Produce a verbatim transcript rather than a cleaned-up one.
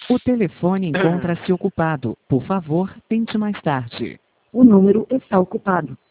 O telefone encontra-se ocupado. Por favor, tente mais tarde. O número está ocupado.